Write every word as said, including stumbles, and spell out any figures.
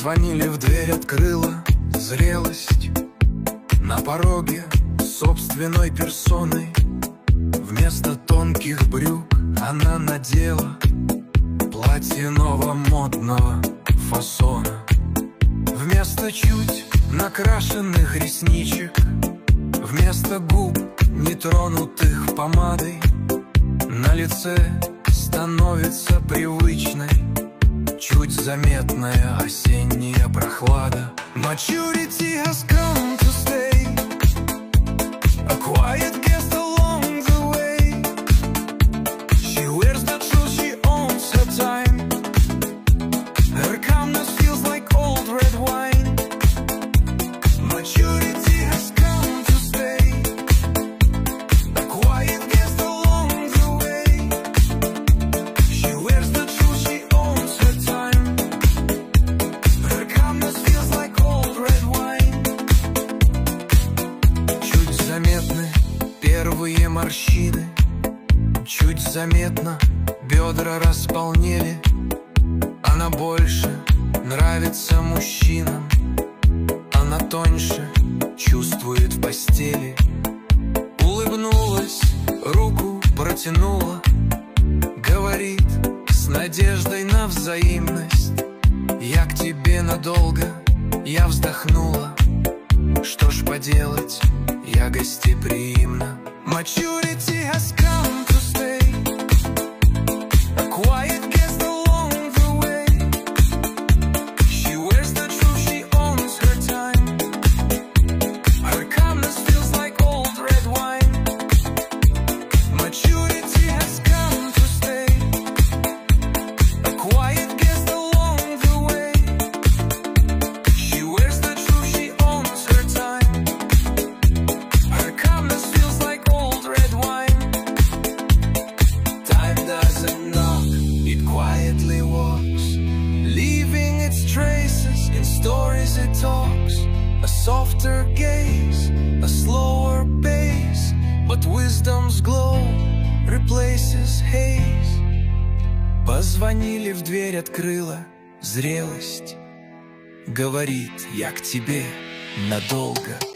Позвонили в дверь, открыла зрелость. На пороге собственной персоной вместо тонких брюк она надела платье новомодного фасона. Вместо чуть накрашенных ресничек, вместо губ, нетронутых помадой, на лице становится привычной чуть заметная осенняя прохлада. Maturity has come to stay, a quiet guest along the way. She wears the truth, she owns her time. Her calmness feels like old red wine. Maturity has come to stay, a quiet guest along the way. She wears the truth, she owns her time. Her calmness feels like old red wine. Чуть заметны первые морщины, чуть заметно бедра располнели. Она больше нравится мужчинам, она тоньше чувствует в постели. Улыбнулась, руку протянула, говорит с надеждой на взаимность: я к тебе надолго. Я вздохнула, что ж поделать, я гостеприимна. Maturity has come to stay, a quiet guest along the way. She wears the truth, she owns her time. Her calmness feels like old red wine. Maturity has come to stay, a quiet guest along the way. She wears the truth, she owns her time. Her calmness feels like old red wine. Time doesn't knock, it quietly walks, leaving its traces in stories it talks. A softer gaze, a slower pace, but wisdom's glow replaces haze. Позвонили в дверь, открыла зрелость, говорит: я к тебе надолго.